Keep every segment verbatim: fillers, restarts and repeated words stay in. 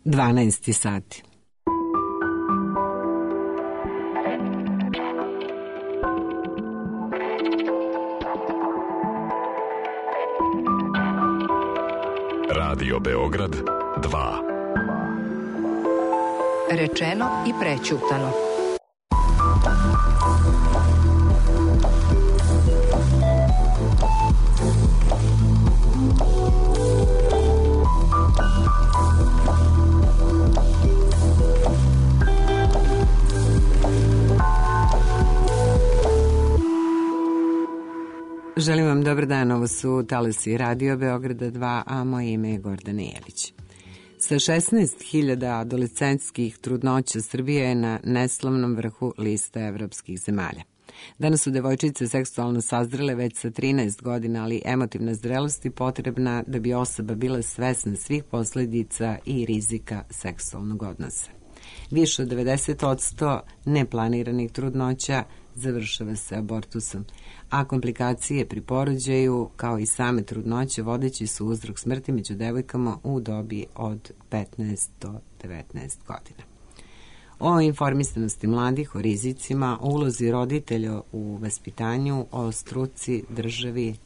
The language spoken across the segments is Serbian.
dvanaest sati. Radio Beograd dva. Rečeno i prećutano. Želim vam dobar dan, ovo su talasi Radio Beograda dva, a moje ime je Gordana Jelić. Sa šesnaest hiljada adolescentskih trudnoća Srbija je na neslavnom vrhu liste evropskih zemalja. Danas su devojčice seksualno sazrele već sa trinaest godina, ali emotivna zrelost je potrebna da bi osoba bila svesna svih posledica i rizika seksualnog odnosa. Više od devedeset posto neplaniranih trudnoća završava se abortusom, a komplikacije pri porođaju, kao i same trudnoće, vodeći su uzrok smrti među devojkama u dobi od petnaest do devetnaest godina. O informisanosti mladih, o rizicima, o ulozi roditelja u vaspitanju, o struci, državi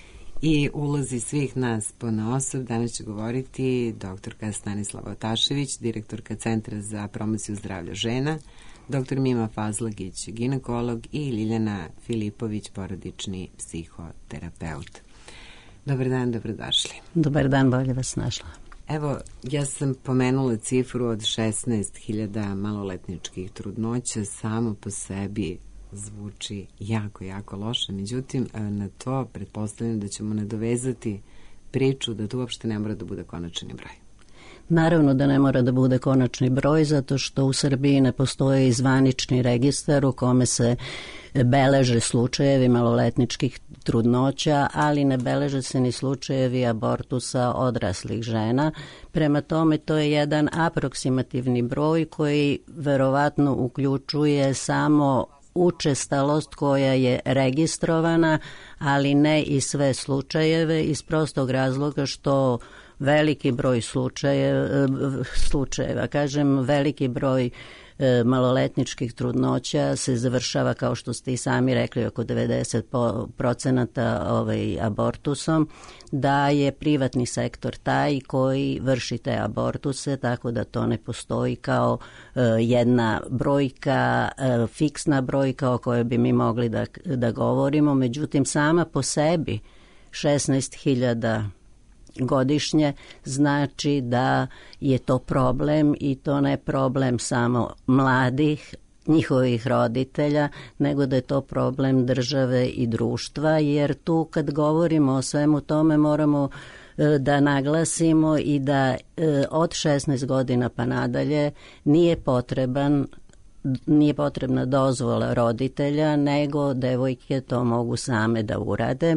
i ulozi svih nas ponaosob danas će govoriti doktorka Stanislava Otašević, direktorka Centra za promociju zdravlja žena, doktor Mima Fazlagić, ginekolog, i Ljiljana Filipović, porodični psihoterapeut. Dobar dan, dobrodošli. Dobar dan, bolje vas našla. Evo, ja sam pomenula cifru od šesnaest hiljada maloletničkih trudnoća, samo po sebi zvuči jako, jako loše. Međutim, na to pretpostavljam da ćemo nadovezati priču da to uopšte ne mora da bude konačni broj. Naravno da ne mora da bude konačni broj, zato što u Srbiji ne postoji zvanični registar u kome se beleže slučajevi maloletničkih trudnoća, ali ne beleže se ni slučajevi abortusa odraslih žena. Prema tome, to je jedan aproksimativni broj koji verovatno uključuje samo učestalost koja je registrovana, ali ne i sve slučajeve, iz prostog razloga što veliki broj slučajeva, slučajeva, kažem, veliki broj e, maloletničkih trudnoća se završava, kao što ste i sami rekli, oko devedeset procenata ovaj, abortusom, da je privatni sektor taj koji vrši te abortuse, tako da to ne postoji kao e, jedna brojka, e, fiksna brojka o kojoj bi mi mogli da, da govorimo. Međutim, sama po sebi šesnaest hiljada godišnje znači da je to problem, i to ne problem samo mladih, njihovih roditelja, nego da je to problem države i društva, jer tu kad govorimo o svemu tome moramo da naglasimo i da od šesnaest godina pa nadalje nije potreban nije potrebna dozvola roditelja, nego devojke to mogu same da urade,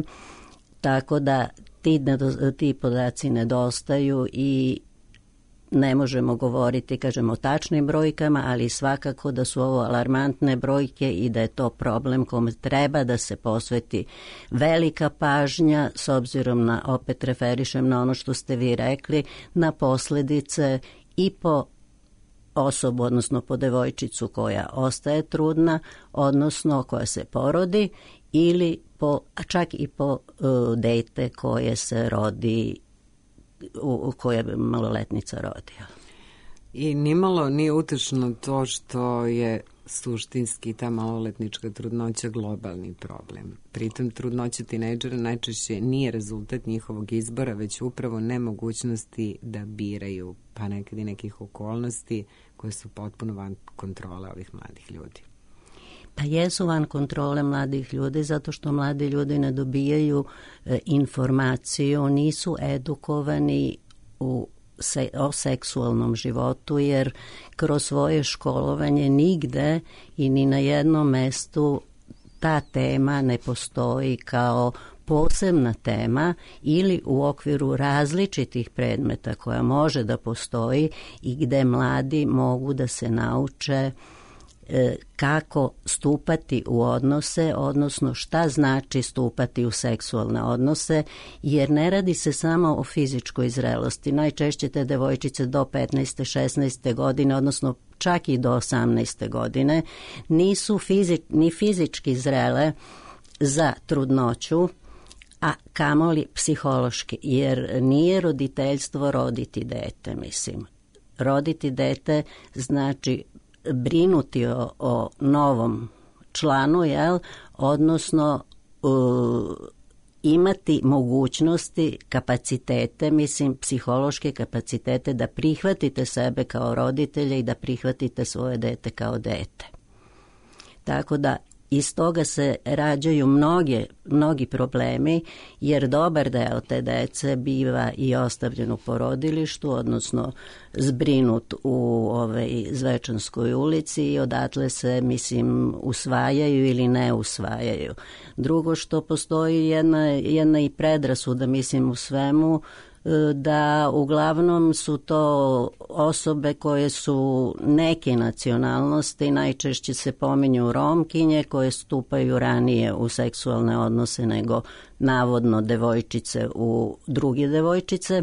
tako da Ti, ti podaci nedostaju i ne možemo govoriti, kažemo, o tačnim brojkama, ali svakako da su ovo alarmantne brojke i da je to problem kome treba da se posveti velika pažnja, s obzirom na, opet referišem na ono što ste vi rekli, na posledice i po osobu, odnosno po devojčicu koja ostaje trudna, odnosno koja se porodi, ili po, čak i po uh, dete koje se rodi, u, koje je maloletnica rodila. I nimalo nije utešno to što je suštinski ta maloletnička trudnoća globalni problem. Pritom trudnoća tinejdžera najčešće nije rezultat njihovog izbora, već upravo nemogućnosti da biraju, pa nekad i nekih okolnosti koje su potpuno van kontrole ovih mladih ljudi. Pa jesu van kontrole mladih ljudi, zato što mladi ljudi ne dobijaju e, informaciju, nisu edukovani u se, o seksualnom životu, jer kroz svoje školovanje nigde i ni na jednom mestu ta tema ne postoji kao posebna tema ili u okviru različitih predmeta koja može da postoji i gde mladi mogu da se nauče kako stupati u odnose, odnosno šta znači stupati u seksualne odnose, jer ne radi se samo o fizičkoj zrelosti. Najčešće te devojčice do petnaeste šesnaeste godine, odnosno čak i do osamnaeste godine, nisu fizi, ni fizički zrele za trudnoću, a kamoli psihološki, jer nije roditeljstvo roditi dete, mislim. Roditi dete znači brinuti o, o novom članu, jel? Odnosno uh, imati mogućnosti, kapacitete, mislim psihološke kapacitete da prihvatite sebe kao roditelje i da prihvatite svoje dete kao dete. Tako da iz toga se rađaju mnoge, mnogi problemi, jer dobar deo te dece biva i ostavljen u porodilištu, odnosno zbrinut u ovaj, Zvečanskoj ulici i odatle se, mislim, usvajaju ili ne usvajaju. Drugo što postoji jedna, jedna i predrasuda, mislim, u svemu, da uglavnom su to osobe koje su neke nacionalnosti, najčešće se pominju Romkinje koje stupaju ranije u seksualne odnose nego navodno devojčice u druge devojčice,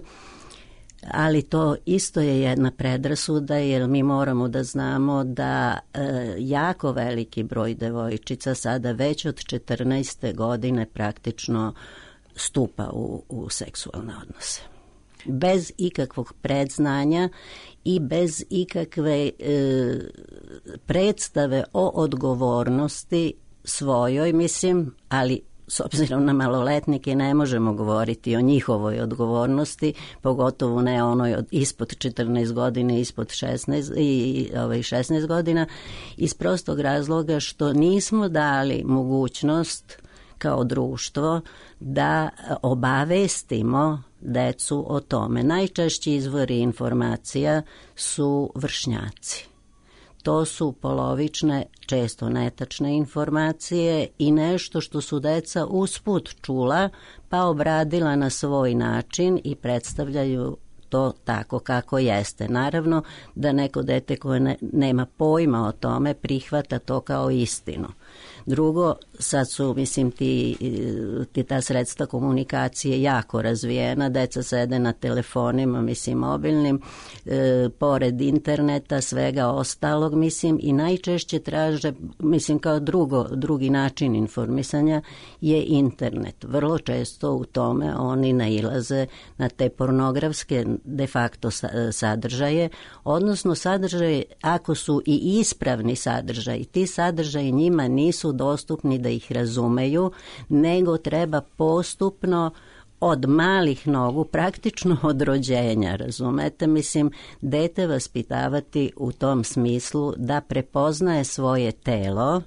ali to isto je jedna predrasuda, jer mi moramo da znamo da e, jako veliki broj devojčica sada već od četrnaeste godine praktično stupa u, u seksualne odnose. Bez ikakvog predznanja i bez ikakve e, predstave o odgovornosti svojoj, mislim, ali s obzirom na maloletnike ne možemo govoriti o njihovoj odgovornosti, pogotovo ne onoj od ispod četrnaest godina, ispod šesnaest i ovaj šesnaest godina, iz prostog razloga što nismo dali mogućnost kao društvo da obavestimo decu o tome. Najčešći izvori informacija su vršnjaci. To su polovične, često netačne informacije i nešto što su deca usput čula pa obradila na svoj način i predstavljaju to tako kako jeste. Naravno da neko dete koje ne, nema pojma o tome prihvata to kao istinu. Drugo, sad su, mislim, ti, ti ta sredstva komunikacije jako razvijena, deca sede na telefonima, mislim, mobilnim, e, pored interneta, svega ostalog, mislim, i najčešće traže, mislim, kao drugo, drugi način informisanja je internet. Vrlo često u tome oni nailaze na te pornografske de facto sadržaje, odnosno sadržaje, ako su i ispravni sadržaj, ti sadržaji njima nisu dostupni da ih razumeju, nego treba postupno od malih nogu, praktično od rođenja, razumete, mislim, dete vaspitavati u tom smislu da prepoznaje svoje telo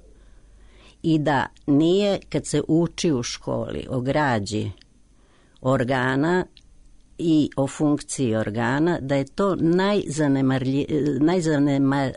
i da nije, kad se uči u školi o građi organa i o funkciji organa, da je to najzanemarlji, najzanemar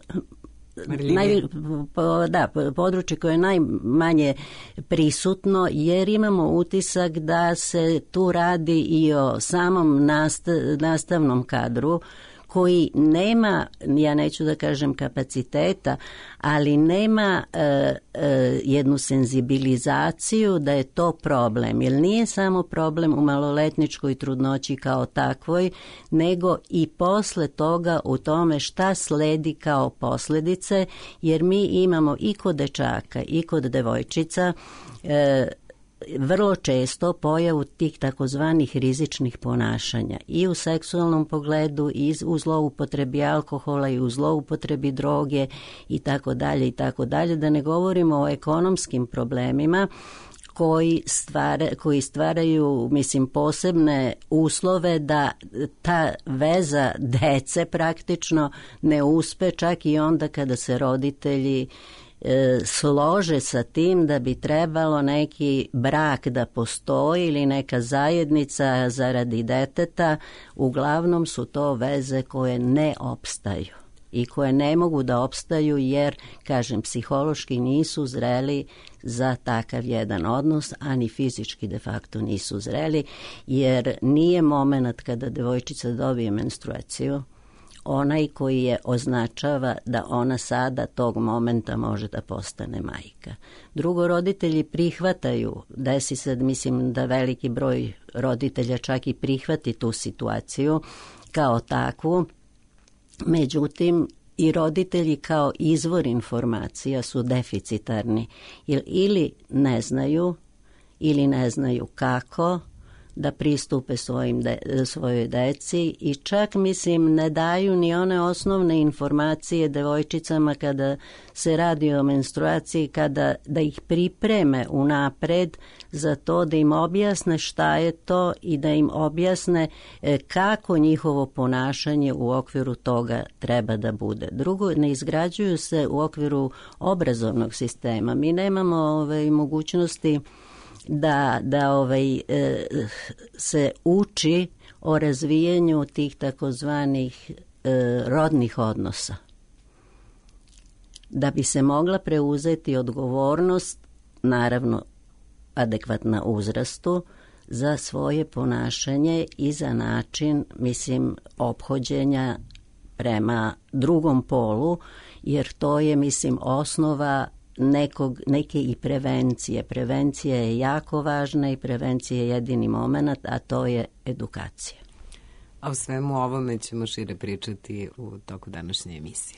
Naj, da, područje koje je najmanje prisutno, jer imamo utisak da se tu radi i o samom nastavnom kadru koji nema, ja neću da kažem kapaciteta, ali nema e, e, jednu senzibilizaciju da je to problem. Jer nije samo problem u maloletničkoj trudnoći kao takvoj, nego i posle toga u tome šta sledi kao posljedice, jer mi imamo i kod dečaka i kod devojčica e, vrlo često pojavu tih takozvanih rizičnih ponašanja i u seksualnom pogledu i u zloupotrebi alkohola i u zloupotrebi droge i tako dalje i tako dalje, da ne govorimo o ekonomskim problemima koji, stvara, koji stvaraju, mislim, posebne uslove da ta veza dece praktično ne uspe čak i onda kada se roditelji slože sa tim da bi trebalo neki brak da postoji ili neka zajednica zaradi deteta. Uglavnom su to veze koje ne opstaju i koje ne mogu da opstaju jer, kažem, psihološki nisu zreli za takav jedan odnos, a ni fizički de facto nisu zreli, jer nije moment kada devojčica dobije menstruaciju, onaj koji je označava da ona sada tog momenta može da postane majka. Drugo, roditelji prihvataju, desi se, mislim da veliki broj roditelja čak i prihvati tu situaciju kao takvu, međutim i roditelji kao izvor informacija su deficitarni, jer ili ne znaju ili ne znaju kako da pristupe svojim de, svojoj deci i čak, mislim, ne daju ni one osnovne informacije devojčicama kada se radi o menstruaciji, kada da ih pripreme unapred za to, da im objasne šta je to i da im objasne kako njihovo ponašanje u okviru toga treba da bude. Drugo, ne izgrađuju se u okviru obrazovnog sistema. Mi nemamo ove mogućnosti da, da ovaj, e, se uči o razvijanju tih takozvanih e, rodnih odnosa. Da bi se mogla preuzeti odgovornost, naravno adekvatna uzrastu, za svoje ponašanje i za način, mislim, ophođenja prema drugom polu, jer to je, mislim, osnova nekog, neke i prevencije. Prevencija je jako važna i prevencija je jedini moment, a to je edukacija. A o svemu ovome ćemo šire pričati u toku današnje emisije.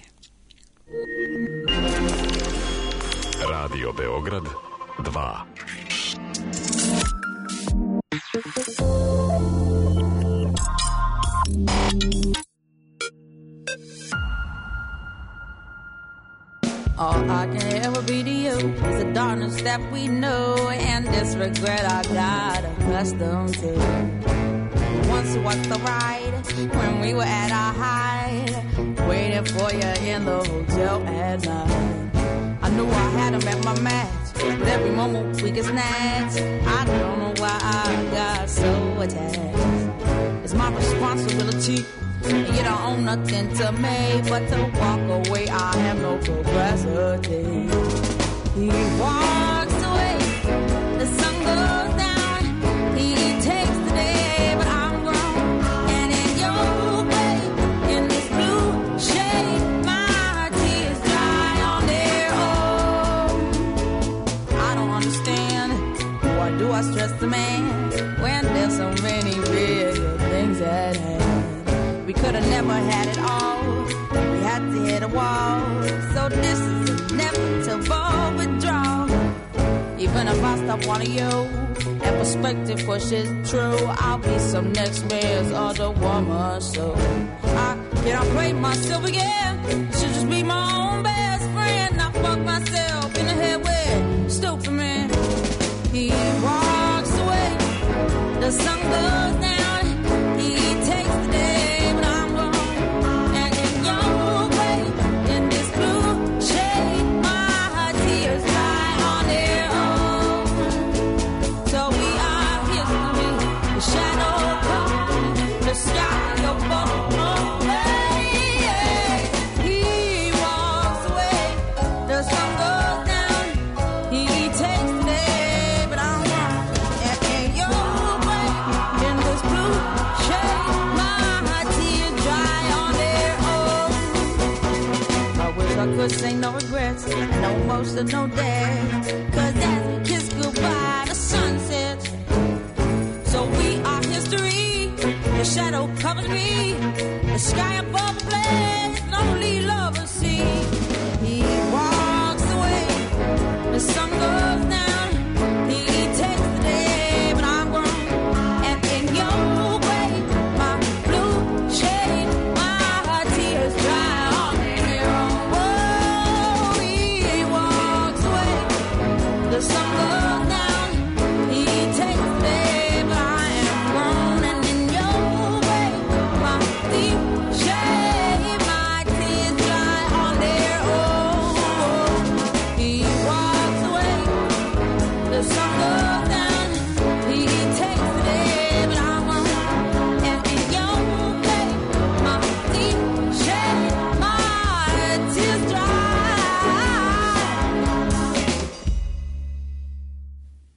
Radio Beograd dva. All I can ever be to you is the darkness that we know and this regret I got accustomed to. Once was the ride when we were at our height, waiting for you in the hotel at night. I knew I had him at my match, but every moment we get snatched. I don't know why I got so attached. It's my responsibility, and you don't own nothing to me but to walk away. I have no capacity. He walks away, the sun goes down. He takes the day, but I'm grown. And in your way, in this blue shade, my tears dry on their own. I don't understand, why do I stress the man when there's so many bigger things at hand? We could have never had it all. We had to hit a wall. So this is inevitable withdrawal. Even if I stop wanting you, that perspective pushes true. I'll be some next man's other woman. So I can't play myself again. Should just be my own best friend. I fuck myself in the head with stupid man. He walks away. The sun goes down. He takes the day. Say no regrets, no emotion, no death. Cause as we kiss goodbye, the sun sets. So we are history. The shadow covers me. The sky above the blaze, lonely lovers see. He walks away. The sun goes down. He takes the day, but I'm grown. And in your way, my blue shade, my tears dry. The sun goes down, he takes the day, but I am grown, and in your way, my deep shade.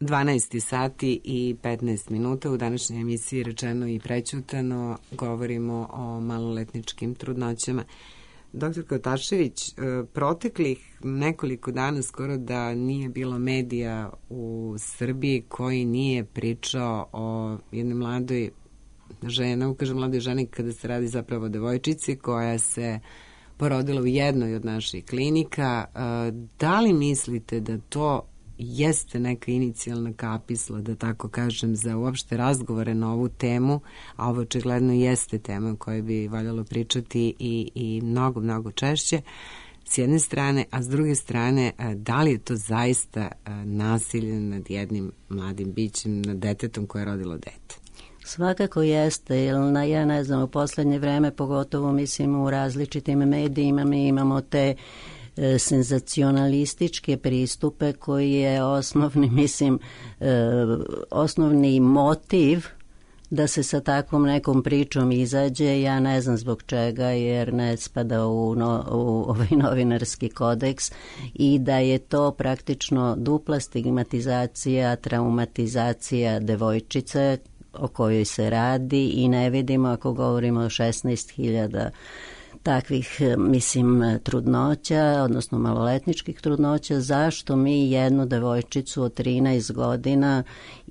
dvanaest sati i petnaest minuta. U današnjoj emisiji Rečeno i prećutano govorimo o maloletničkim trudnoćama. Doktor Kotašević, proteklih nekoliko dana skoro da nije bilo medija u Srbiji koji nije pričao o jednoj mladoj ženi, ukažem mladoj ženi kada se radi zapravo o devojčici koja se porodila u jednoj od naših klinika. Da li mislite da to jeste neka inicijalna kapisla, da tako kažem, za uopšte razgovore na ovu temu, a ovo očigledno jeste tema o kojoj bi valjalo pričati i, i mnogo, mnogo češće, s jedne strane, a s druge strane, da li je to zaista nasilje nad jednim mladim bićem, nad detetom koje je rodilo dete? Svakako jeste, jer na, ja ne znam, u poslednje vreme, pogotovo mislim u različitim medijima, mi imamo te e, senzacionalističke pristupe koji je osnovni, mislim, e, osnovni motiv da se sa takvom nekom pričom izađe. Ja ne znam zbog čega, jer ne spada u, no, u ovaj novinarski kodeks i da je to praktično dupla stigmatizacija, traumatizacija devojčice o kojoj se radi i ne vidimo, ako govorimo o šesnaest hiljada takvih, mislim, trudnoća, odnosno maloletničkih trudnoća, zašto mi jednu devojčicu od trinaest godina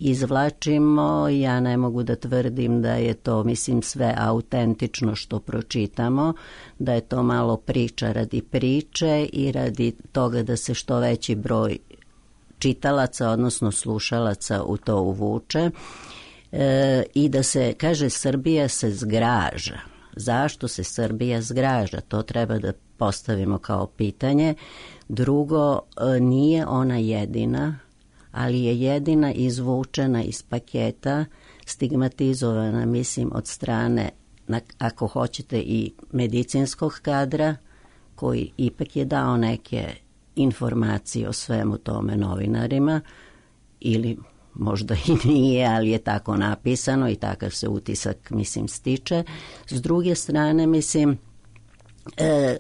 izvlačimo. Ja ne mogu da tvrdim da je to, mislim, sve autentično što pročitamo, da je to malo priča radi priče i radi toga da se što veći broj čitalaca, odnosno slušalaca u to uvuče. E, i da se, kaže, Srbija se zgraža. Zašto se Srbija zgraža? To treba da postavimo kao pitanje. Drugo, nije ona jedina, ali je jedina izvučena iz paketa, stigmatizovana, mislim, od strane, ako hoćete, i medicinskog kadra, koji ipak je dao neke informacije o svemu tome novinarima, ili možda i nije, ali je tako napisano i takav se utisak, mislim, stiče. S druge strane, mislim, e,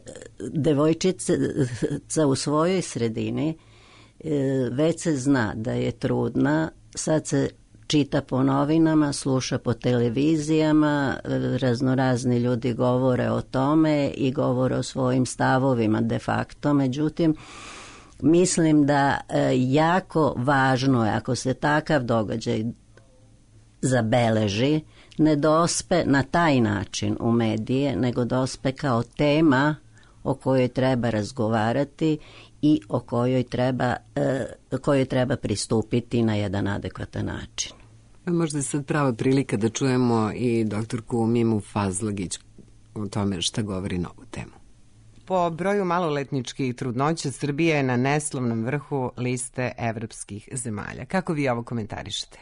devojčica u svojoj sredini e, već se zna da je trudna, sad se čita po novinama, sluša po televizijama, raznorazni ljudi govore o tome i govore o svojim stavovima de facto, međutim, mislim da e, jako važno je, ako se takav događaj zabeleži, ne dospe na taj način u medije, nego dospe kao tema o kojoj treba razgovarati i o kojoj treba, e, kojoj treba pristupiti na jedan adekvatan način. Možda je sad prava prilika da čujemo i doktorku Mimu Fazlagić o tome šta govori na ovu temu. Po broju maloletničkih trudnoća Srbija je na neslavnom vrhu liste evropskih zemalja. Kako vi ovo komentarišete?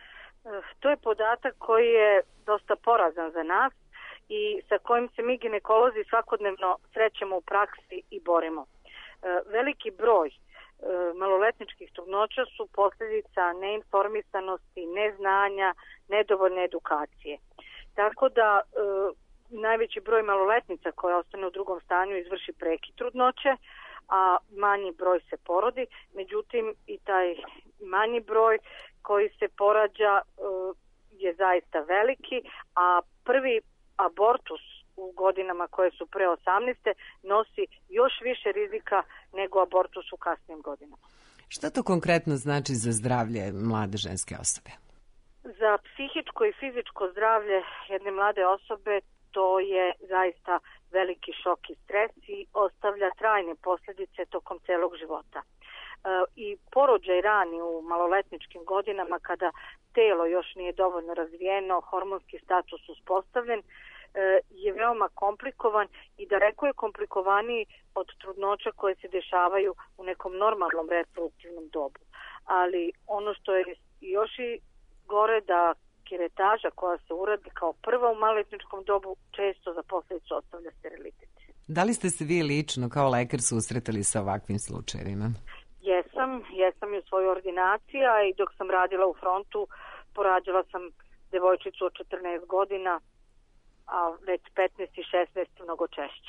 To je podatak koji je dosta porazan za nas i sa kojim se mi ginekolozi svakodnevno srećemo u praksi i borimo. Veliki broj maloletničkih trudnoća su posljedica neinformisanosti, neznanja, nedovoljne edukacije. Tako da najveći broj maloletnica koja ostane u drugom stanju izvrši prekid trudnoće, a manji broj se porodi. Međutim, i taj manji broj koji se porađa je zaista veliki, a prvi abortus u godinama koje su pre osamnaeste nosi još više rizika nego abortus u kasnim godinama. Šta to konkretno znači za zdravlje mlade ženske osobe? Za psihičko i fizičko zdravlje jedne mlade osobe to je zaista veliki šok i stres i ostavlja trajne posljedice tokom celog života. E, I porođaj rani u maloletničkim godinama, kada telo još nije dovoljno razvijeno, hormonski status uspostavljen, e, je veoma komplikovan i daleko je komplikovaniji od trudnoća koje se dešavaju u nekom normalnom reproduktivnom dobu. Ali ono što je još i gore, da kiretaža koja se uradi kao prva u maloletničkom dobu često za posljedicu ostavlja sterilitet. Da li ste se vi lično kao lekar susretali sa ovakvim slučajevima? Jesam, jesam i u svojoj ordinaciji, a i dok sam radila u frontu porađala sam devojčicu od četrnaest godina, a već petnaest i šesnaest mnogo češće.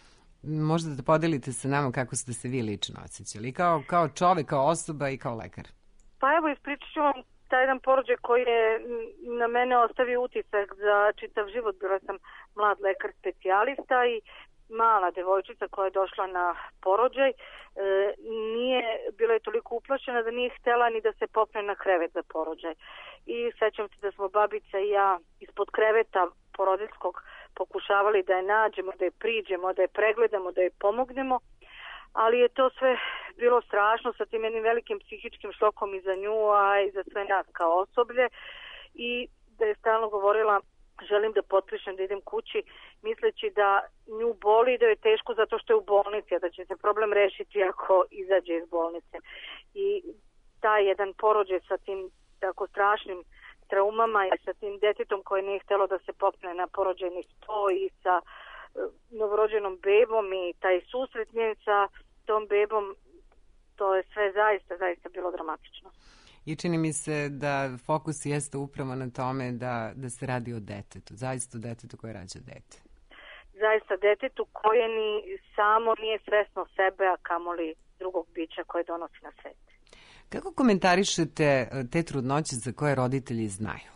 Možda da podelite sa nama kako ste se vi lično osjećali, kao, kao čovek, kao osoba i kao lekar? Pa evo, ispričat ću vam taj jedan porođaj koji je na mene ostavio utisak za čitav život. Bila sam mlad lekar specijalista i mala devojčica koja je došla na porođaj, e, nije, bila je toliko uplašena da nije htjela ni da se popne na krevet za porođaj. I sećam se da smo babica i ja ispod kreveta porodiljskog pokušavali da je nađemo, da je priđemo, da je pregledamo, da je pomognemo, ali je to sve bilo strašno sa tim jednim velikim psihičkim šokom i za nju, a i za sve nas kao osoblje, i da je stalno govorila želim da potpišem da idem kući, misleći da nju boli i da je teško zato što je u bolnici, a da će se problem rešiti ako izađe iz bolnice. I taj jedan porođaj sa tim tako strašnim traumama i sa tim detetom koje nije htjelo da se popne na porođajni sto i sa novorođenom bebom i taj susret njen sa tom bebom, to je sve zaista, zaista bilo dramatično. I čini mi se da fokus jeste upravo na tome da, da se radi o detetu, zaista o detetu koje rađa dete. Zaista detetu koje ni samo nije svesno sebe, a kamoli drugog bića koje donosi na svet. Kako komentarišete te trudnoće za koje roditelji znaju?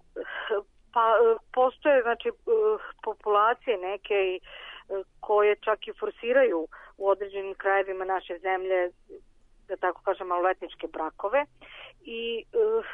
Pa postoje znači populacije neke koje čak i forsiraju u određenim krajevima naše zemlje, da tako kažem, maloletničke brakove, i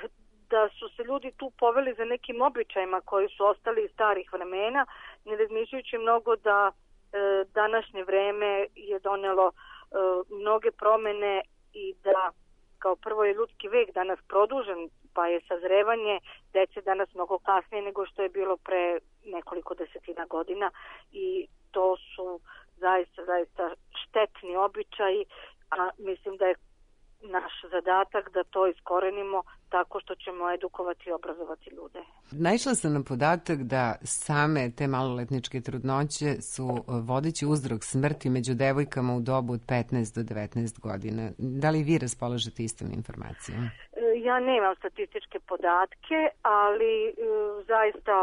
da su se ljudi tu poveli za nekim običajima koji su ostali iz starih vremena, ne razmišljajući mnogo da današnje vreme je donelo mnoge promene i da kao prvo je ljudski vek danas produžen, pa je sazrevanje dece danas mnogo kasnije nego što je bilo pre nekoliko desetina godina, i to su zaista, zaista štetni običaji, a mislim da je naš zadatak da to iskorenimo tako što ćemo edukovati i obrazovati ljude. Naišla sam na podatak da same te maloletničke trudnoće su vodeći uzrok smrti među devojkama u dobu od petnaest do devetnaest godina. Da li vi raspolažete istom informacijom? Ja nemam statističke podatke, ali zaista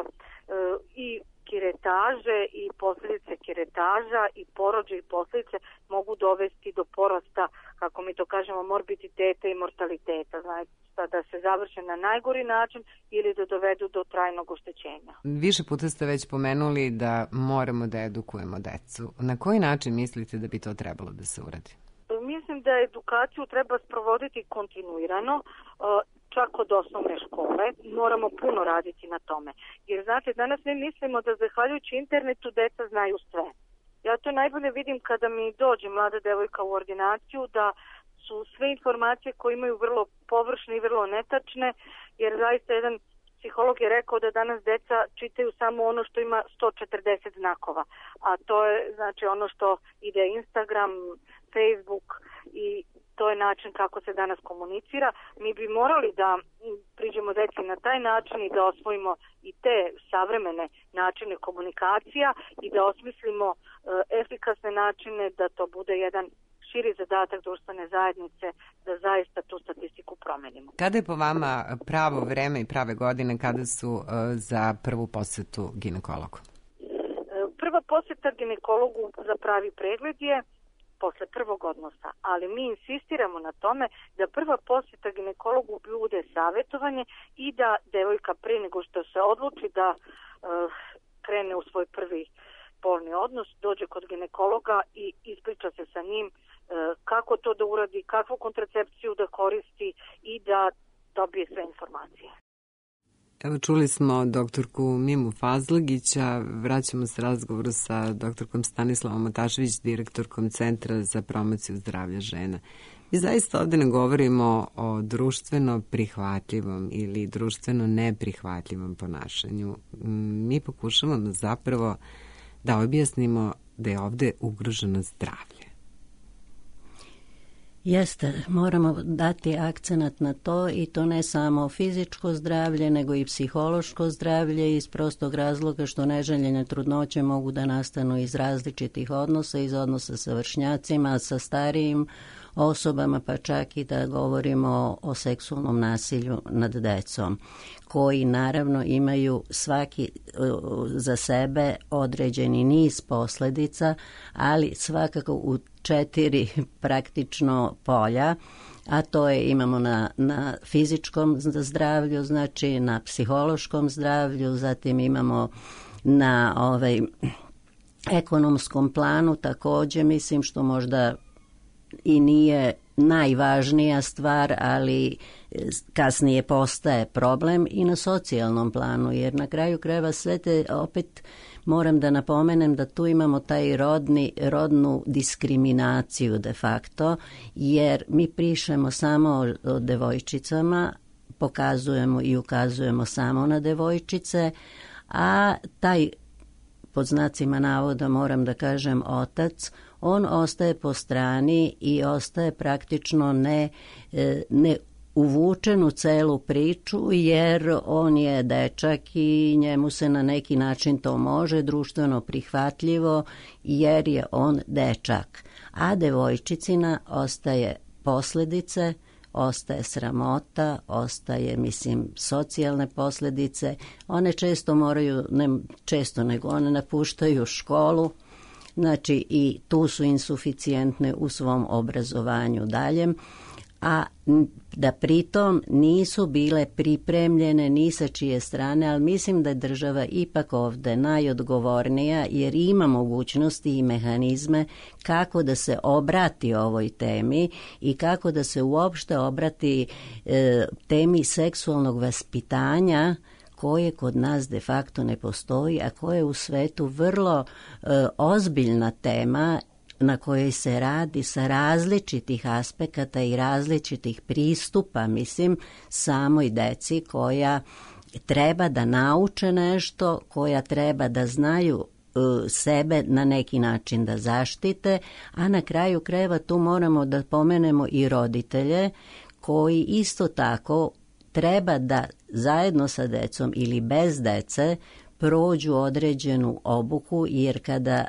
i kiretaže i posljedice kiretaža i porođaj i posljedice mogu dovesti do porasta, kako mi to kažemo, morbiditeta i mortaliteta. Znači da se završe na najgori način ili da dovedu do trajnog oštećenja. Više puta ste već pomenuli da moramo da edukujemo decu. Na koji način mislite da bi to trebalo da se uradi? Mislim da edukaciju treba sprovoditi kontinuirano, čak od osnovne škole. Moramo puno raditi na tome. Jer znate, danas mi mislimo da zahvaljujući internetu deca znaju sve. Ja to najbolje vidim kada mi dođe mlada devojka u ordinaciju, da su sve informacije koje imaju vrlo površne i vrlo netačne, jer zaista jedan psiholog je rekao da danas deca čitaju samo ono što ima sto četrdeset znakova, a to je znači ono što ide Instagram, Facebook, i to je način kako se danas komunicira. Mi bi morali da priđemo deci na taj način i da osvojimo i te savremene načine komunikacija i da osmislimo e, efikasne načine da to bude jedan širi zadatak društvene zajednice, da zaista tu statistiku promenimo. Kada je po vama pravo vreme i prave godine kada su uh, za prvu posetu ginekologu? Prva poseta ginekologu za pravi pregled je posle prvog odnosa, ali mi insistiramo na tome da prva poseta ginekologu bude savjetovanje i da devojka prije nego što se odluči da uh, krene u svoj prvi polni odnos, dođe kod ginekologa i ispriča se sa njim kako to da uradi, kakvu kontracepciju da koristi i da dobije sve informacije. Evo, čuli smo doktorku Mimu Fazlagića, vraćamo se razgovoru sa doktorkom Stanislavom Matašević, direktorkom Centra za promociju zdravlja žena. Mi zaista ovdje ne govorimo o društveno prihvatljivom ili društveno neprihvatljivom ponašanju. Mi pokušavamo zapravo da objasnimo da je ovdje ugroženo zdravlje. Jeste, moramo dati akcenat na to, i to ne samo fizičko zdravlje, nego i psihološko zdravlje, iz prostog razloga što neželjene trudnoće mogu da nastanu iz različitih odnosa, iz odnosa sa vršnjacima, sa starijim osobama, pa čak i da govorimo o seksualnom nasilju nad decom, koji naravno imaju svaki za sebe određeni niz posledica, ali svakako u četiri praktično polja, a to je imamo na, na fizičkom zdravlju, znači na psihološkom zdravlju, zatim imamo na ovaj ekonomskom planu također, mislim, što možda i nije najvažnija stvar, ali kasnije postaje problem, i na socijalnom planu, jer na kraju krajeva sve te, opet moram da napomenem da tu imamo taj rodni, rodnu diskriminaciju de facto, jer mi pišemo samo o, o devojčicama, pokazujemo i ukazujemo samo na devojčice, a taj, pod znacima navoda moram da kažem, otac, on ostaje po strani i ostaje praktično ne, ne uvučen u celu priču, jer on je dečak i njemu se na neki način to može društveno prihvatljivo, jer je on dečak. A devojčicina ostaje posljedice, ostaje sramota, ostaje, mislim, socijalne posljedice. One često moraju, ne često nego one napuštaju školu, znači i tu su insuficijentne u svom obrazovanju daljem, a da pritom nisu bile pripremljene ni sa čije strane, ali mislim da je država ipak ovdje najodgovornija, jer ima mogućnosti i mehanizme kako da se obrati ovoj temi i kako da se uopšte obrati e, temi seksualnog vaspitanja, koje kod nas de facto ne postoji, a koje je u svetu vrlo e, ozbiljna tema na kojoj se radi sa različitih aspekata i različitih pristupa, mislim, samoj deci koja treba da nauče nešto, koja treba da znaju uh, sebe na neki način da zaštite, a na kraju krajeva tu moramo da pomenemo i roditelje koji isto tako treba da zajedno sa decom ili bez dece prođu određenu obuku, jer kada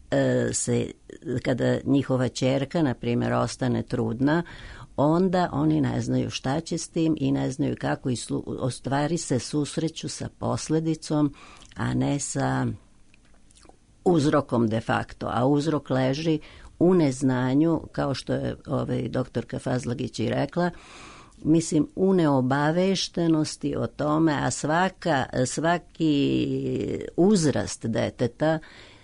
se, kada njihova ćerka, na primjer, ostane trudna, onda oni ne znaju šta će s tim i ne znaju kako i slu, ostvari se susreću sa posljedicom, a ne sa uzrokom de facto. A uzrok leži u neznanju, kao što je ovaj doktorka Fazlagić i rekla, mislim, u neobaveštenosti o tome, a svaka, svaki uzrast deteta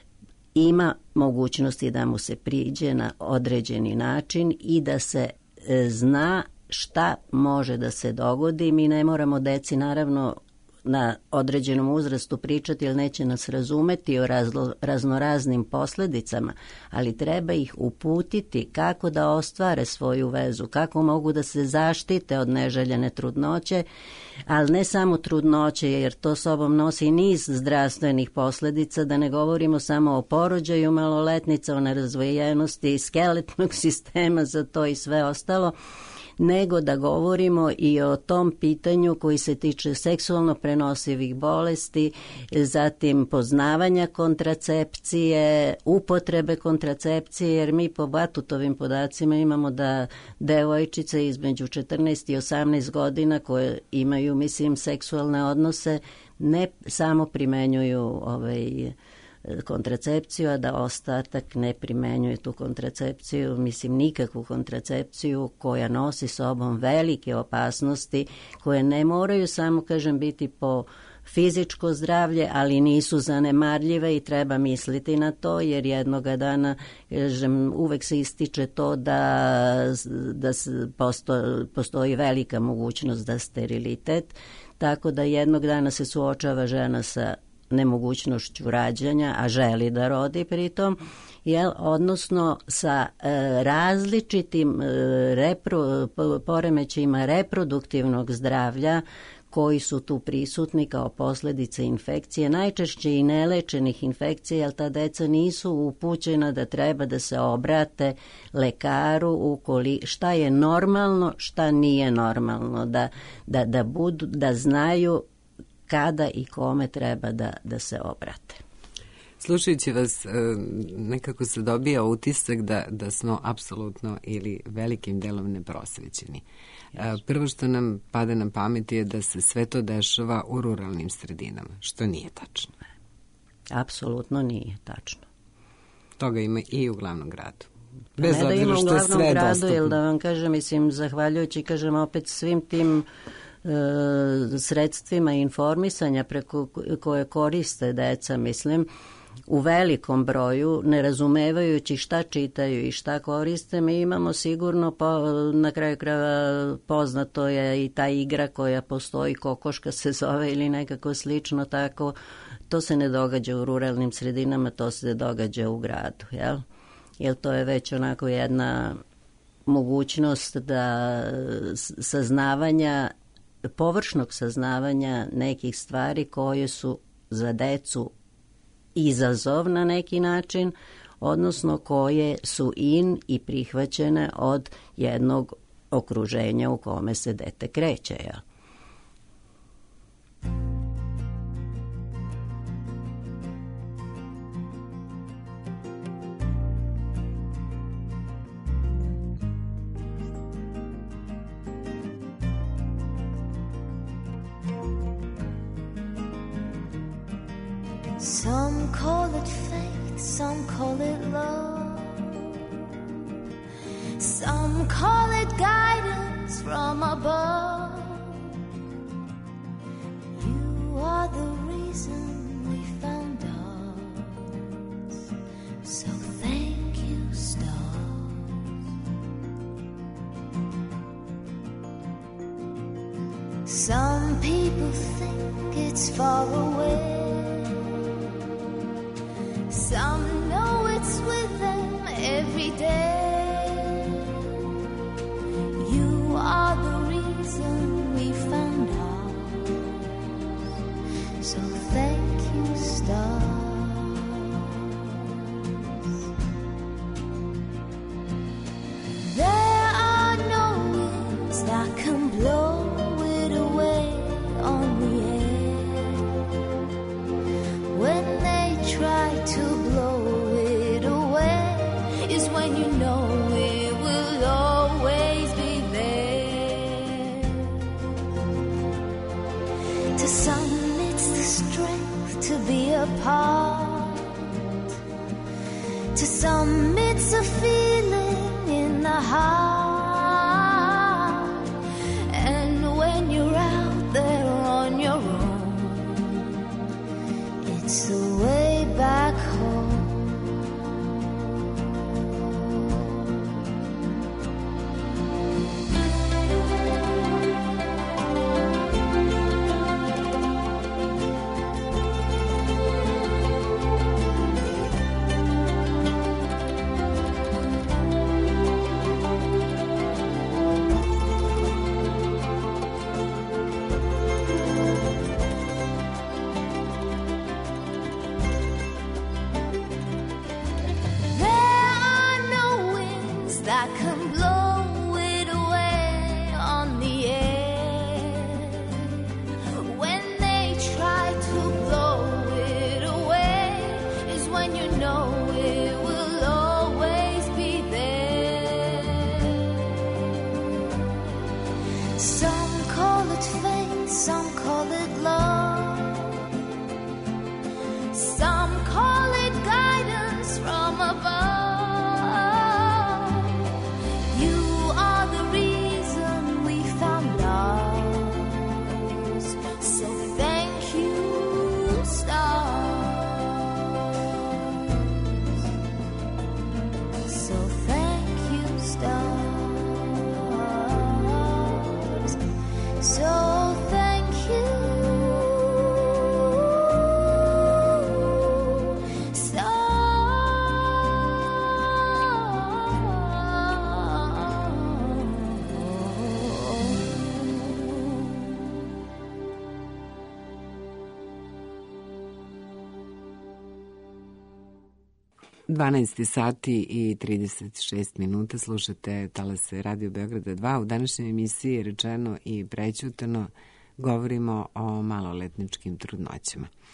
ima mogućnosti da mu se priđe na određeni način i da se e, zna šta može da se dogodi. Mi ne moramo deci naravno na određenom uzrastu pričati, jer neće nas razumeti o razlo, raznoraznim posljedicama, ali treba ih uputiti kako da ostvare svoju vezu, kako mogu da se zaštite od neželjene trudnoće, ali ne samo trudnoće, jer to sobom nosi niz zdravstvenih posljedica, da ne govorimo samo o porođaju maloletnica, o nerazvojenosti skeletnog sistema za to i sve ostalo, nego da govorimo i o tom pitanju koji se tiče seksualno prenosivih bolesti, zatim poznavanja kontracepcije, upotrebe kontracepcije, jer mi po Batutovim podacima imamo da devojčice između četrnaest i osamnaest godina koje imaju, mislim, seksualne odnose, ne samo primenjuju ovaj kontracepciju, a da ostatak ne primenjuje tu kontracepciju, mislim nikakvu kontracepciju, koja nosi sobom velike opasnosti, koje ne moraju samo, kažem, biti po fizičko zdravlje, ali nisu zanemarljive i treba misliti na to, jer jednoga dana, kažem, uvek se ističe to da, da posto, postoji velika mogućnost da sterilitet, tako da jednog dana se suočava žena sa nemogućnošću rađanja, a želi da rodi pritom, jel, odnosno sa e, različitim e, repro, poremećajima reproduktivnog zdravlja koji su tu prisutni kao posljedice infekcije, najčešće i nelečenih infekcija, jer ta deca nisu upućena da treba da se obrate lekaru ukoli, šta je normalno, šta nije normalno, da, da, da, budu, da znaju kada i kome treba da, da se obrate. Slušajući vas, nekako se dobija utisak da, da smo apsolutno ili velikim delom neprosvećeni. Prvo što nam pada na pamet je da se sve to dešava u ruralnim sredinama, što nije tačno. Apsolutno nije tačno. Toga ima i u glavnom gradu. Bez ne da ima u glavnom gradu, dostupno. Jer da vam kažem, mislim, zahvaljujući, kažem, opet svim tim e, sredstvima informisanja preko koje koriste deca, mislim, u velikom broju, ne razumevajući šta čitaju i šta koriste, mi imamo sigurno, po, na kraju krajeva poznato je i ta igra koja postoji, kokoška se zove ili nekako slično tako, to se ne događa u ruralnim sredinama, to se događa u gradu, jel? Jer to je već onako jedna mogućnost da saznavanja, površnog saznavanja nekih stvari koje su za decu izazov na neki način, odnosno koje su in i prihvaćene od jednog okruženja u kome se dete kreće, jel? Some call it fate, some call it love. Some call it guidance from above. You are the reason we found us. So thank you, stars. Some people think it's far away. Some know it's with them every day. You are the reason we found ours. So thank you, stars. There are no winds that can blow it away on the air. When they try to blow it away is when you know it will always be there. To some it's the strength to be apart. To some it's a feeling in the heart. And when you're out there on your own, it's the way back home. dvanaest sati i trideset šest minuta, slušate Talase Radio Beograda dva. U današnjoj emisiji je rečeno i prećutano, govorimo o maloletničkim trudnoćama.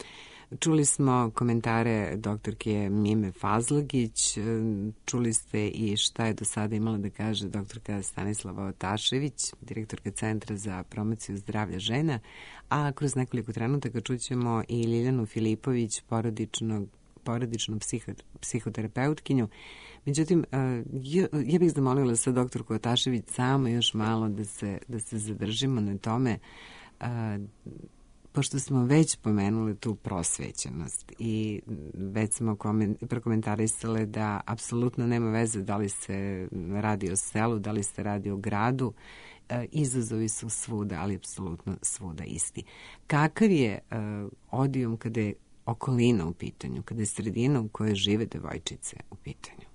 Čuli smo komentare doktorke Mime Fazlagić, čuli ste i šta je do sada imala da kaže doktorka Stanislava Otašević, direktorka Centra za promociju zdravlja žena, a kroz nekoliko trenutaka čućemo i Ljiljanu Filipović, porodičnog porodičnu psiho, psihoterapeutkinju. Međutim, ja, ja bih zamolila sa doktorku Otašević samo još malo da se, da se zadržimo na tome, a, pošto smo već pomenuli tu prosvećenost i već smo prokomentarisale da apsolutno nema veze da li se radi o selu, da li se radi o gradu, a, izazovi su svuda, ali apsolutno svuda isti. Kakav je a, odijum kada je okolina u pitanju, kada je sredina u kojoj žive devojčice u pitanju?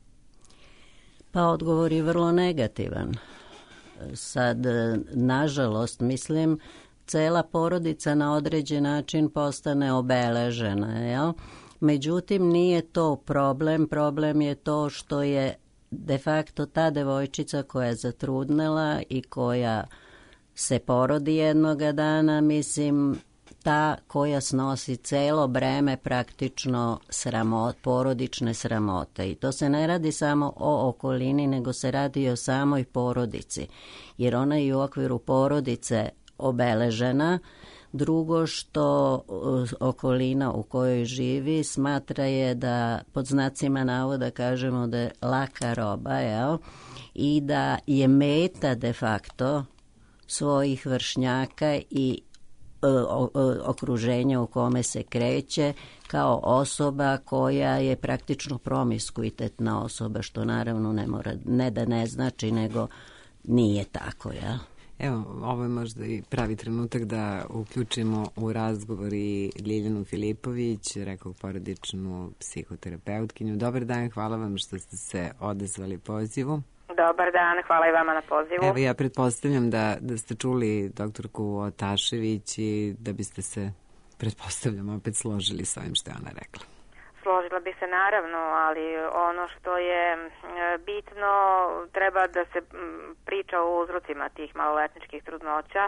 Pa odgovor je vrlo negativan. Sad, nažalost, mislim, cela porodica na određen način postane obeležena, jel? Međutim, nije to problem. Problem je to što je de facto ta devojčica koja je zatrudnela i koja se porodi jednoga dana, mislim, ta koja snosi celo breme praktično sramot, porodične sramote. I to se ne radi samo o okolini, nego se radi i o samoj porodici. Jer ona je u okviru porodice obeležena. Drugo što okolina u kojoj živi smatra je da, pod znacima navoda kažemo da je laka roba, jel? I da je meta de facto svojih vršnjaka i okruženja u kome se kreće kao osoba koja je praktično promiskuitetna osoba, što naravno ne mora, ne da ne znači, nego nije tako, ja. Evo, ovo je možda i pravi trenutak da uključimo u razgovor i Ljiljanu Filipović, rekao porodičnu psihoterapeutkinju. Dobar dan, hvala vam što ste se odazvali pozivu. Dobar dan, hvala i vama na pozivu. Evo, ja pretpostavljam da, da ste čuli doktorku Otašević i da biste se, pretpostavljam, opet složili s ovim što je ona rekla. Složila bi se naravno, ali ono što je bitno, treba da se priča o uzrocima tih maloletničkih trudnoća.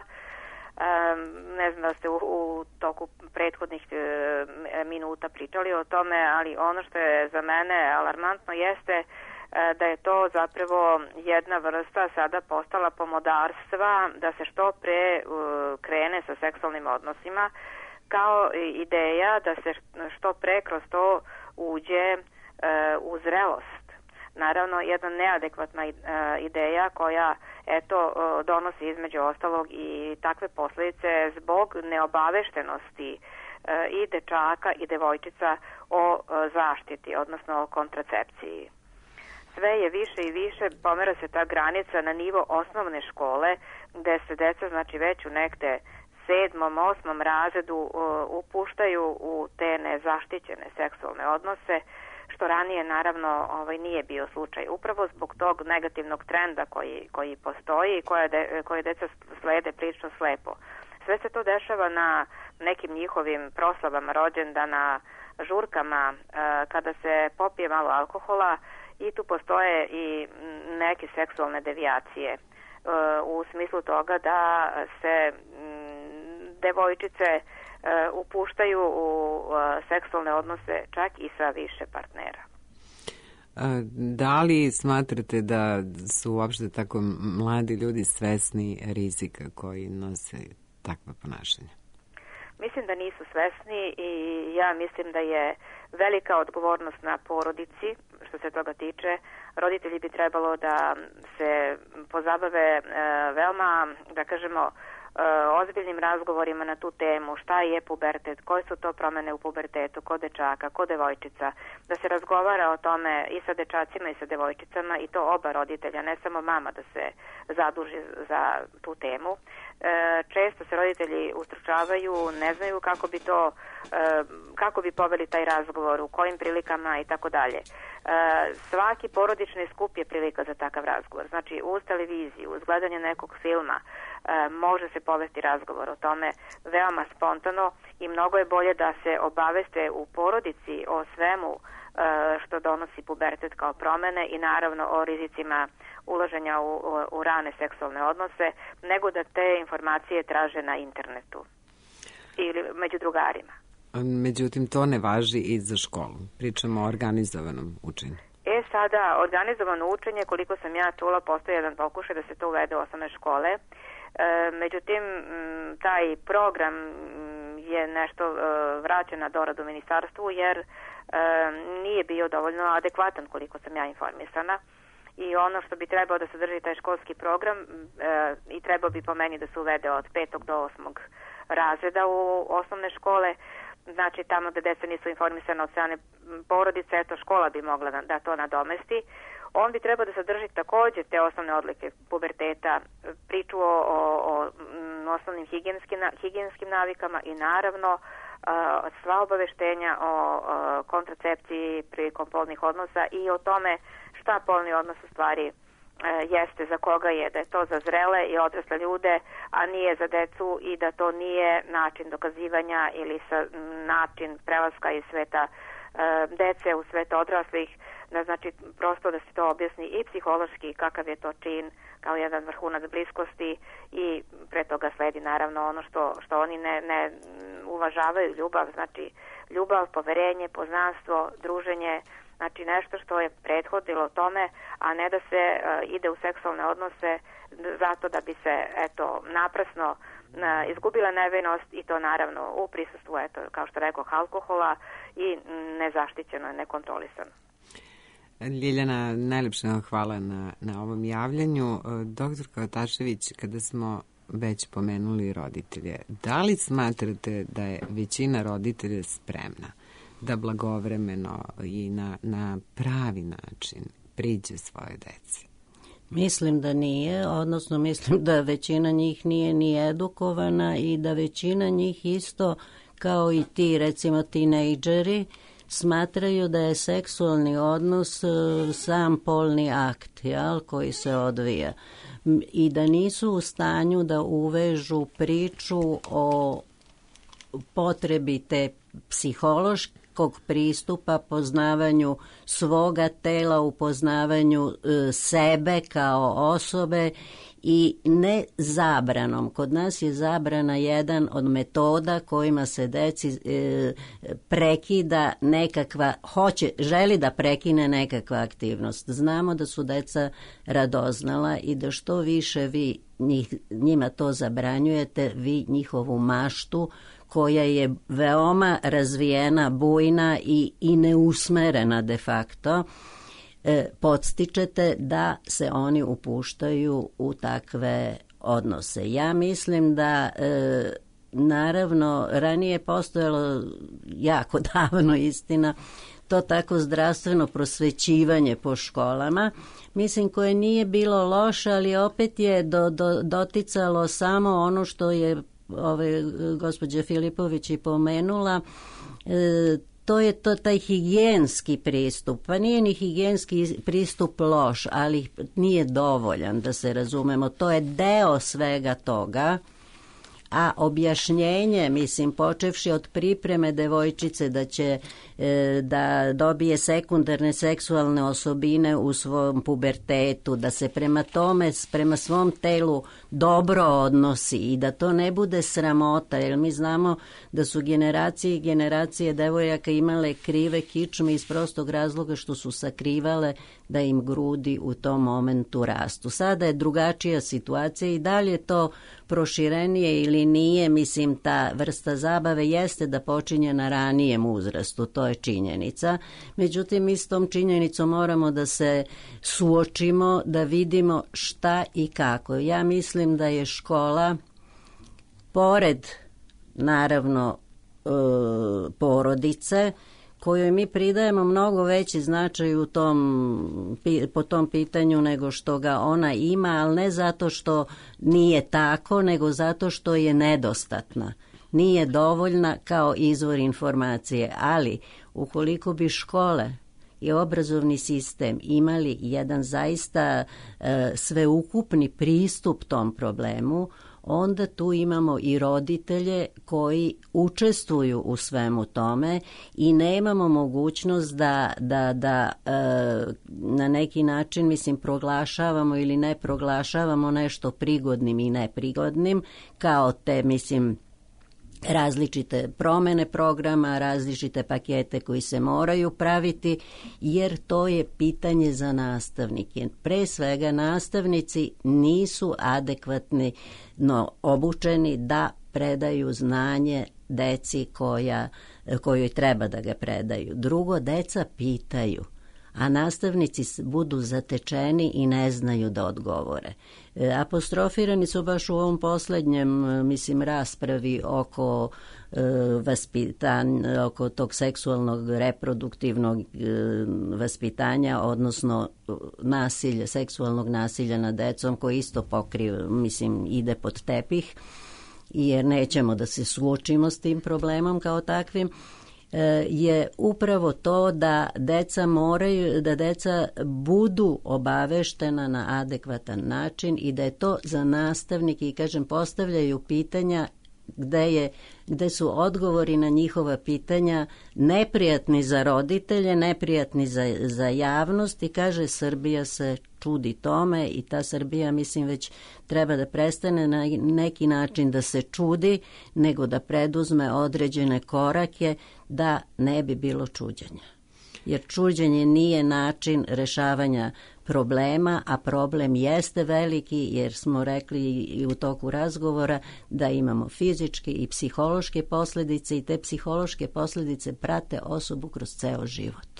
Ne znam da ste u, u toku prethodnih minuta pričali o tome, ali ono što je za mene alarmantno jeste da je to zapravo jedna vrsta sada postala pomodarstva da se što pre krene sa seksualnim odnosima, kao ideja da se što pre kroz to uđe u zrelost. Naravno, jedna neadekvatna ideja koja eto donosi između ostalog i takve posljedice zbog neobaveštenosti i dečaka i devojčica o zaštiti, odnosno o kontracepciji. Sve je više i više, pomera se ta granica na nivo osnovne škole, gde se deca, znači već u nekde sedmom, osmom razredu uh, upuštaju u te nezaštićene seksualne odnose, što ranije naravno ovaj, nije bio slučaj. Upravo zbog tog negativnog trenda koji, koji postoji i koje, de, koje deca slede prilično slepo. Sve se to dešava na nekim njihovim proslavama rođendana, žurkama, uh, kada se popije malo alkohola, i tu postoje i neke seksualne devijacije uh, u smislu toga da se m, devojčice uh, upuštaju u uh, seksualne odnose čak i sa više partnera. Da li smatrate da su uopšte tako mladi ljudi svesni rizika koji nose takva ponašanja? Mislim da nisu svesni i ja mislim da je velika odgovornost na porodici što se toga tiče. Roditelji bi trebalo da se pozabave e, veoma, da kažemo, e, ozbiljnim razgovorima na tu temu, šta je pubertet, koje su to promene u pubertetu, kod dečaka, kod devojčica, da se razgovara o tome i sa dečacima i sa devojčicama i to oba roditelja, ne samo mama da se zaduži za tu temu. E, često se roditelji ustručavaju, ne znaju kako bi to, e, kako bi poveli taj razgovor, u kojim prilikama i tako dalje. Svaki porodični skup je prilika za takav razgovor. Znači, uz televiziju, uz gledanje nekog filma e, može se povesti razgovor o tome veoma spontano i mnogo je bolje da se obaveste u porodici o svemu e, što donosi pubertet kao promene i naravno o rizicima ulaženja u, u, u rane seksualne odnose, nego da te informacije traže na internetu ili među drugarima. Međutim, to ne važi i za školu. Pričamo o organizovanom učenju. E sada, organizovano učenje, koliko sam ja čula, postoji jedan pokušaj da se to uvede u osnovne škole. E, međutim, taj program je nešto e, vraćen na doradu ministarstvu, jer e, nije bio dovoljno adekvatan, koliko sam ja informisana. I ono što bi trebao da sadrži taj školski program e, i trebao bi po meni da se uvede od petog do osmog razreda u osnovne škole, znači tamo gde deca nisu informisana od strane porodice, eto škola bi mogla da, da to nadomesti. On bi trebao da sadrži takođe te osnovne odlike puberteta, priču o, o, o osnovnim higijenskim, higijenskim navikama i naravno a, sva obaveštenja o, o kontracepciji prilikom polnih odnosa i o tome šta polni odnos u stvari jeste, za koga je, da je to za zrele i odrasle ljude, a nije za decu i da to nije način dokazivanja ili sa, način prelaska iz sveta e, dece u svet odraslih, da znači prosto da se to objasni i psihološki kakav je to čin kao jedan vrhunac bliskosti i pre toga sledi naravno ono što, što oni ne, ne uvažavaju, ljubav, znači ljubav, poverenje, poznanstvo, druženje, znači nešto što je prethodilo tome, a ne da se uh, ide u seksualne odnose zato da bi se eto naprasno uh, izgubila nevinost i to naravno u prisustvu, eto, kao što rekao, alkohola i nezaštićeno, nekontrolisano. Ljiljana, najlepše vam hvala na, na ovom javljanju. Doktorka Otašević, kada smo već pomenuli roditelje, da li smatrate da je većina roditelja spremna da blagovremeno i na, na pravi način priđe svoje deci? Mislim da nije, odnosno mislim da većina njih nije ni edukovana i da većina njih isto kao i ti, recimo tinejdžeri, smatraju da je seksualni odnos sam polni akt, jel, koji se odvija. I da nisu u stanju da uvežu priču o potrebi te psihološkog pristupa, poznavanju svoga tela, upoznavanju e, sebe kao osobe i ne zabranom. Kod nas je zabrana jedan od metoda kojima se deci e, prekida nekakva, hoće, želi da prekine nekakva aktivnost. Znamo da su deca radoznala i da što više vi njih, njima to zabranjujete, vi njihovu maštu koja je veoma razvijena, bujna i, i neusmerena de facto, e, podstičete da se oni upuštaju u takve odnose. Ja mislim da e, naravno ranije je postojalo jako davno, istina, to tako zdravstveno prosvećivanje po školama, mislim koje nije bilo loše, ali opet je do, do, doticalo samo ono što je ove gospođa Filipović i pomenula, e, to je to taj higijenski pristup, pa nije ni higijenski pristup loš, ali nije dovoljan, da se razumemo, to je deo svega toga, a objašnjenje, mislim, počevši od pripreme devojčice da će e, da dobije sekundarne seksualne osobine u svom pubertetu, da se prema tome, prema svom telu dobro odnosi i da to ne bude sramota, jer mi znamo da su generacije i generacije devojaka imale krive kičme iz prostog razloga što su sakrivale da im grudi u tom momentu rastu. Sada je drugačija situacija i dalje to proširenije ili nije, mislim, ta vrsta zabave jeste da počinje na ranijem uzrastu, to je činjenica. Međutim, mi s tom činjenicom moramo da se suočimo, da vidimo šta i kako. Ja mislim da je škola, pored, naravno, e, porodice, kojoj mi pridajemo mnogo veći značaj u tom, po tom pitanju nego što ga ona ima, ali ne zato što nije tako, nego zato što je nedostatna. Nije dovoljna kao izvor informacije, ali ukoliko bi škole i obrazovni sistem imali jedan zaista e, sveukupni pristup tom problemu, onda tu imamo i roditelje koji učestvuju u svemu tome i nemamo mogućnost da, da, da e, na neki način, mislim, proglašavamo ili ne proglašavamo nešto prigodnim i neprigodnim, kao te, mislim, različite promene programa, različite pakete koji se moraju praviti, jer to je pitanje za nastavnike. Pre svega nastavnici nisu adekvatni no, obučeni da predaju znanje deci koja, kojoj treba da ga predaju. Drugo, deca pitaju, a nastavnici budu zatečeni i ne znaju da odgovore. E, apostrofirani su baš u ovom poslednjem, mislim, raspravi oko e, vaspitanja, oko tog seksualnog reproduktivnog e, vaspitanja, odnosno nasilja, seksualnog nasilja nad decom, koji isto pokriva, mislim, ide pod tepih, jer nećemo da se suočimo s tim problemom kao takvim, je upravo to da deca moraju, da deca budu obaveštena na adekvatan način i da je to za nastavnike, i kažem, postavljaju pitanja gde, je, gde su odgovori na njihova pitanja neprijatni za roditelje, neprijatni za, za javnost, i kaže Srbija se čudi tome, i ta Srbija, mislim, već treba da prestane na neki način da se čudi, nego da preduzme određene korake da ne bi bilo čuđenja. Jer čuđenje nije način rešavanja problema, a problem jeste veliki, jer smo rekli i u toku razgovora da imamo fizičke i psihološke posledice, i te psihološke posledice prate osobu kroz ceo život.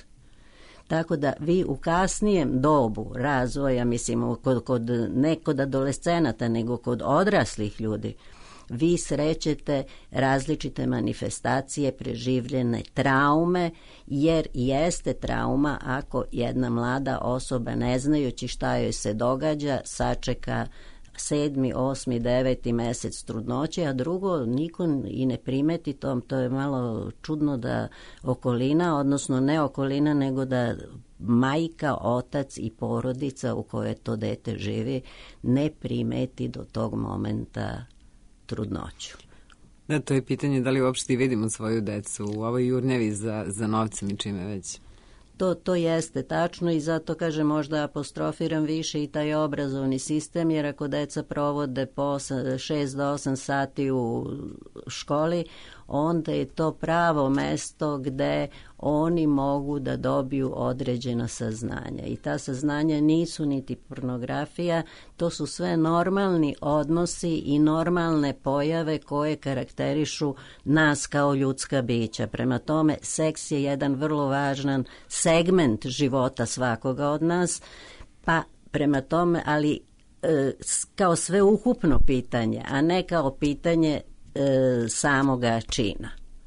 Tako da vi u kasnijem dobu razvoja, mislim, kod, kod ne kod adolescenata, nego kod odraslih ljudi, vi srećete različite manifestacije, preživljene traume, jer jeste trauma ako jedna mlada osoba, ne znajući šta joj se događa, sačeka sedmi, osmi, deveti mesec trudnoće, a drugo niko i ne primeti to. To je malo čudno da okolina, odnosno ne okolina, nego da majka, otac i porodica u kojoj to dete živi ne primeti do tog momenta trudnoću. Da, to je pitanje da li uopšte vidimo svoju decu u ovoj jurnjavi za, za novcem i čime već. To, to jeste tačno, i zato, kažem, možda apostrofiram više i taj obrazovni sistem, jer ako deca provode po šest do osam sati u školi, onda je to pravo mesto gde oni mogu da dobiju određena saznanja. I ta saznanja nisu niti pornografija, to su sve normalni odnosi i normalne pojave koje karakterišu nas kao ljudska bića. Prema tome, seks je jedan vrlo važan segment života svakoga od nas, pa prema tome, ali e, kao sveukupno pitanje, a ne kao pitanje e, samoga čina.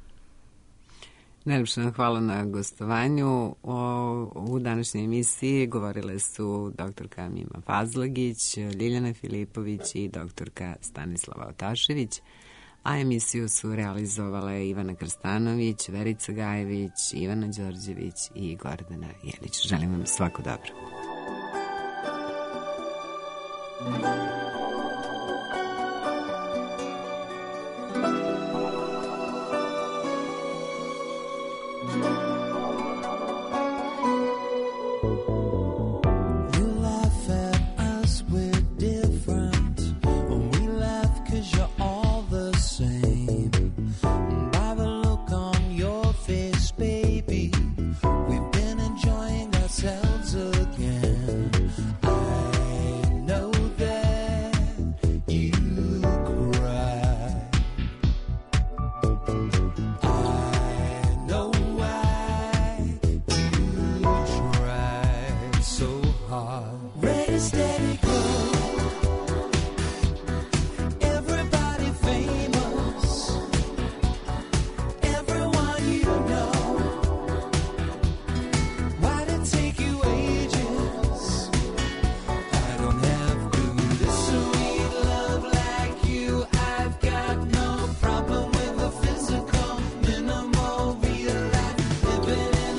Najlepše vam hvala na gostovanju. O, u današnjoj emisiji govorile su doktorka Mima Fazlagić, Ljiljana Filipović i doktorka Stanislava Otašević, a emisiju su realizovale Ivana Krstanović, Verica Gajević, Ivana Đorđević i Gordana Jelić. Želim vam svako dobro.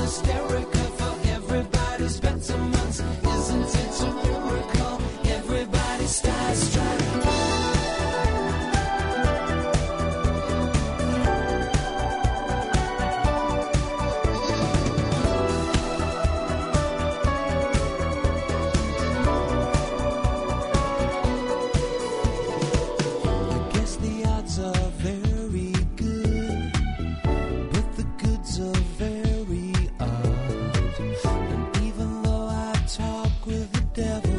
Everybody devil.